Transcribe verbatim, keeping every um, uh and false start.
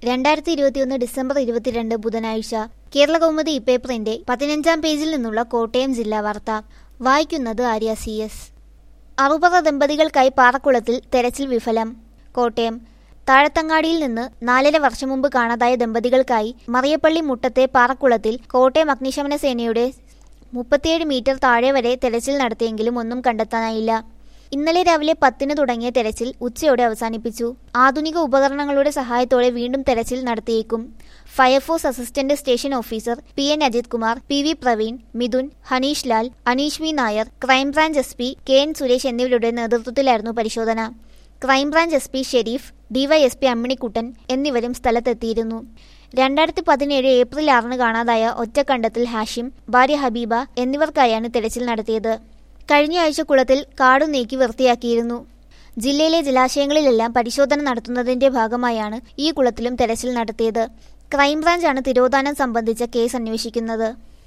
രണ്ടായിരത്തി ഇരുപത്തിയൊന്ന് ഡിസംബർ ഇരുപത്തിരണ്ട് ബുധനാഴ്ച കേരള കൗമുദി ഇപ്പേപ്പറിന്റെ പതിനഞ്ചാം പേജിൽ നിന്നുള്ള കോട്ടയം ജില്ലാ വാർത്ത. വായിക്കുന്നത് ആര്യ സി എസ്. അറുപറ ദമ്പതികൾക്കായി പാറക്കുളത്തിൽ തെരച്ചിൽ വിഫലം. കോട്ടയം താഴത്തങ്ങാടിയിൽ നിന്ന് നാലര വർഷം മുമ്പ് കാണാതായ ദമ്പതികൾക്കായി മറിയപ്പള്ളി മുട്ടത്തെ പാറക്കുളത്തിൽ കോട്ടയം അഗ്നിശമന സേനയുടെ മുപ്പത്തിയേഴ് മീറ്റർ താഴെ വരെ തെരച്ചിൽ നടത്തിയെങ്കിലും ഒന്നും കണ്ടെത്താനായില്ല. ഇന്നലെ രാവിലെ പത്തിന് തുടങ്ങിയ തെരച്ചിൽ ഉച്ചയോടെ അവസാനിപ്പിച്ചു. ആധുനിക ഉപകരണങ്ങളുടെ സഹായത്തോടെ വീണ്ടും തെരച്ചിൽ നടത്തിയേക്കും. Fire force assistant station officer P N Ajith Kumar, P V Praveen, Mithun, Haneesh Lal, Aneesh V Nair, crime branch S P K N Suresh എന്നിവരുടെ നേതൃത്വത്തിലായിരുന്നു പരിശോധന. Crime branch S P Sherif, DYSP Amminikuttan എന്നിവരും സ്ഥലത്തെത്തിയിരുന്നു. രണ്ടായിരത്തി പതിനേഴ് ഏപ്രിൽ ആറിന് കാണാതായ ഒറ്റക്കണ്ടത്തിൽ ഹാഷിം, ഭാര്യ ഹബീബ എന്നിവർക്കായാണ് തെരച്ചിൽ നടത്തിയത്. കഴിഞ്ഞ ആഴ്ച കുളത്തിൽ കാടു നീക്കി വൃത്തിയാക്കിയിരുന്നു. ജില്ലയിലെ ജലാശയങ്ങളിലെല്ലാം പരിശോധന നടത്തുന്നതിന്റെ ഭാഗമായാണ് ഈ കുളത്തിലും തെരച്ചിൽ നടത്തിയത്. ക്രൈംബ്രാഞ്ചാണ് തിരോധാനം സംബന്ധിച്ച കേസ് അന്വേഷിക്കുന്നത്.